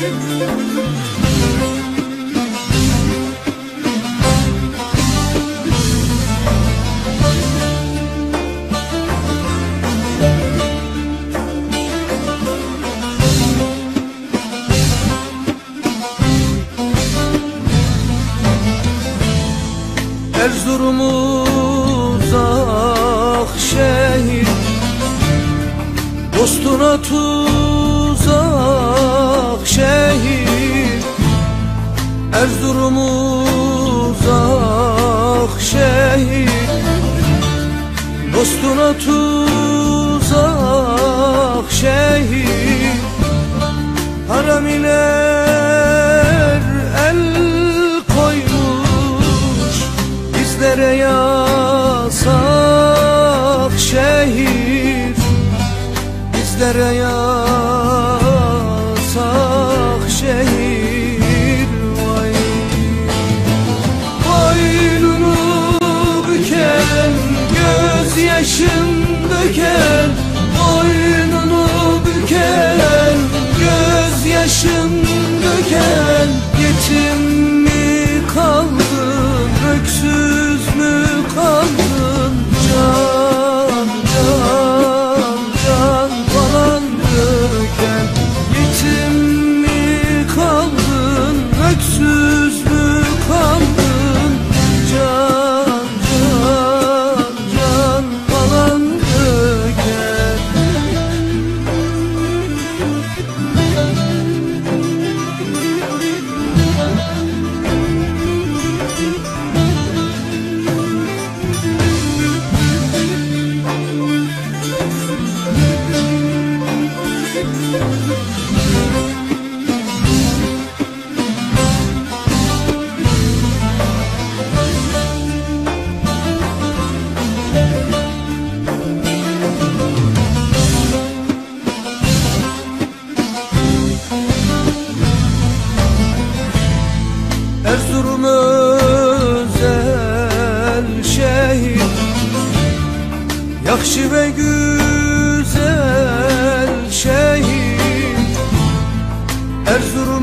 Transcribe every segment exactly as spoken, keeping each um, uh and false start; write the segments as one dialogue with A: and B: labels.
A: Erzurum uzak şehir, dostuna tuzak şehir. Erzurum uzak şehir, dostuna tuzak şehir. Haramiler el koymuş, bizlere yasak şehir, bizlere yasak şehir. Vay boynunu büken, gözyaşın döken, boynunu büken, gözyaşın döken. Yetim mi kaldın, öksüz mü kaldın? Can, can, can falan döken. Yetim mi kaldın, öksüz mü kaldın? Can, can, can falan döken. Erzurum özel şehir, yakşı ve güzel şehir. Erzurum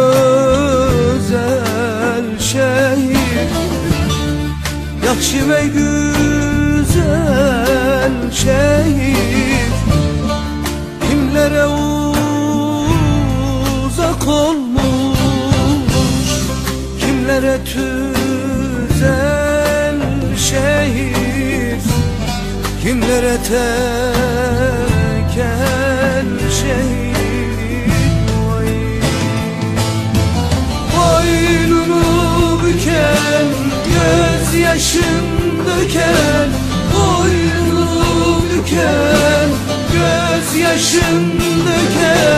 A: özel şehir, yakşı ve güzel şehir. Kimlere uzak olmuş, kimlere tüzel şehir, kimlere tekel şehir. Vay boynunu büken, gözyaşın döken, boynunu büken, gözyaşın döken.